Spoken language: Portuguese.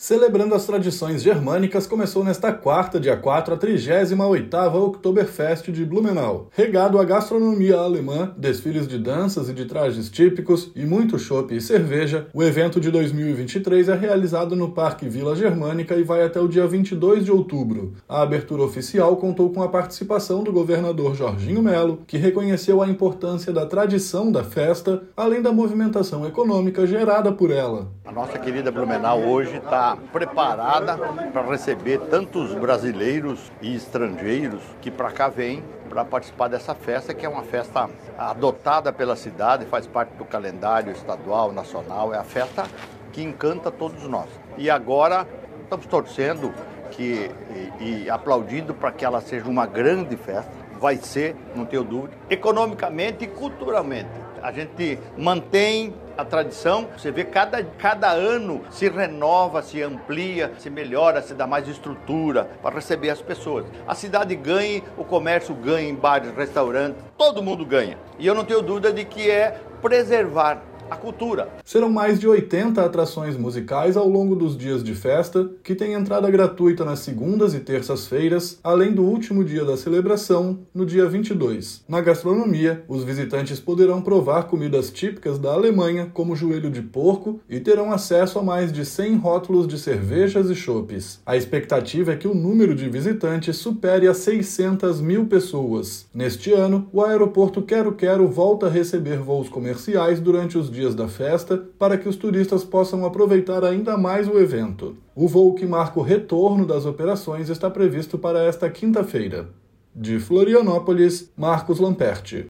Celebrando as tradições germânicas, começou nesta quarta, dia 4, a 38ª Oktoberfest de Blumenau. Regado à gastronomia alemã, desfiles de danças e de trajes típicos e muito chopp e cerveja, o evento de 2023 é realizado no Parque Vila Germânica e vai até o dia 22 de outubro. A abertura oficial contou com a participação do governador Jorginho Melo, que reconheceu a importância da tradição da festa, além da movimentação econômica gerada por ela. A nossa querida Blumenau hoje está preparada para receber tantos brasileiros e estrangeiros que para cá vêm para participar dessa festa, que é uma festa adotada pela cidade, faz parte do calendário estadual, nacional, é a festa que encanta todos nós. E agora estamos torcendo e aplaudindo para que ela seja uma grande festa. Vai ser, não tenho dúvida, economicamente e culturalmente. A gente mantém a tradição, você vê cada ano se renova, se amplia, se melhora, se dá mais estrutura para receber as pessoas. A cidade ganha, o comércio ganha em bares, restaurantes, todo mundo ganha. E eu não tenho dúvida de que é preservar a cultura. Serão mais de 80 atrações musicais ao longo dos dias de festa, que tem entrada gratuita nas segundas e terças-feiras, além do último dia da celebração, no dia 22. Na gastronomia, os visitantes poderão provar comidas típicas da Alemanha, como joelho de porco, e terão acesso a mais de 100 rótulos de cervejas e chopes. A expectativa é que o número de visitantes supere as 600 mil pessoas. Neste ano, o aeroporto Quero-Quero volta a receber voos comerciais durante os dias da festa, para que os turistas possam aproveitar ainda mais o evento. O voo que marca o retorno das operações está previsto para esta quinta-feira. De Florianópolis, Marcos Lamperti.